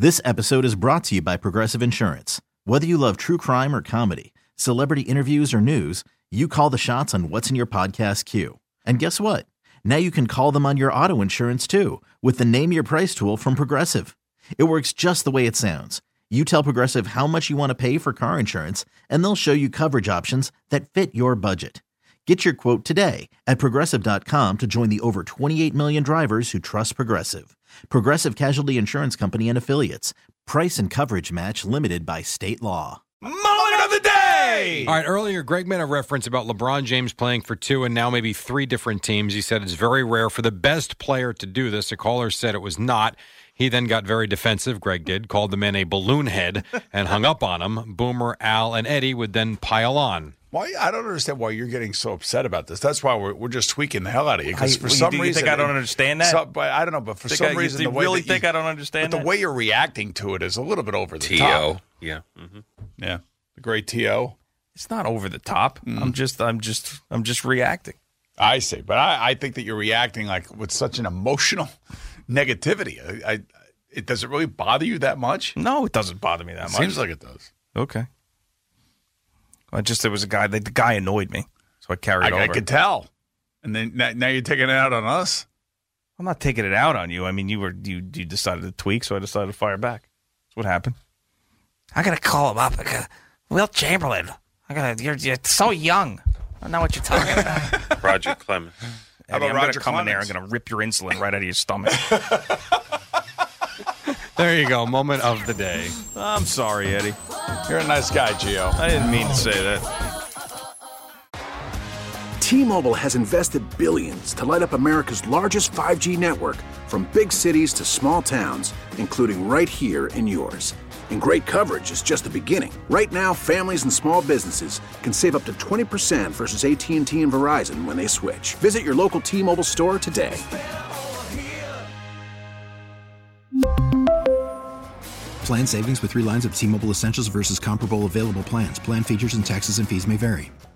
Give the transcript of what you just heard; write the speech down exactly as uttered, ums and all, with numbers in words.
This episode is brought to you by Progressive Insurance. Whether you love true crime or comedy, celebrity interviews or news, you call the shots on what's in your podcast queue. And guess what? Now you can call them on your auto insurance too with the Name Your Price tool from Progressive. It works just the way it sounds. You tell Progressive how much you want to pay for car insurance, and they'll show you coverage options that fit your budget. Get your quote today at Progressive dot com to join the over twenty-eight million drivers who trust Progressive. Progressive Casualty Insurance Company and Affiliates. Price and coverage match limited by state law. Moment of the day! All right, earlier, Greg made a reference about LeBron James playing for two and now maybe three different teams. He said it's very rare for the best player to do this. A caller said it was not. He then got very defensive, Greg did, called the man a balloon head and hung up on him. Boomer, Al, and Eddie would then pile on. Why? I don't understand why you're getting so upset about this. That's why we're we're just tweaking the hell out of you. Because for you, some you reason, think I don't understand that? So, but I don't know. But for think some I, reason, you the way really that think you, I don't understand but that? the way you're reacting to it is a little bit over the T O. top. Yeah. Mm-hmm. Yeah. The great T O. It's not over the top. Mm. I'm just, I'm just, I'm just reacting. I see, but I, I think that you're reacting like with such an emotional negativity. I, I it does it really bother you that much? No, it doesn't bother me that It much. seems like it does. Okay. I just there was a guy. The, the guy annoyed me, so I carried it I, I over. could tell. And then now, now you're taking it out on us. I'm not taking it out on you. I mean, you were you you decided to tweak, so I decided to fire back. That's what happened. I gotta call him up. I gotta, Will Chamberlain. I gotta. You're, you're so young. I don't know what you're talking about. Roger Clemens. How Eddie, about I'm Roger gonna come in there. I'm Clemens? gonna rip your insulin right out of your stomach. There you go, moment of the day. I'm sorry, Eddie. You're a nice guy, Gio. I didn't mean to say that. T-Mobile has invested billions to light up America's largest five G network, from big cities to small towns, including right here in yours. And great coverage is just the beginning. Right now, families and small businesses can save up to twenty percent versus A T and T and Verizon when they switch. Visit your local T-Mobile store today. Plan savings with three lines of T-Mobile Essentials versus comparable available plans. Plan features and taxes and fees may vary.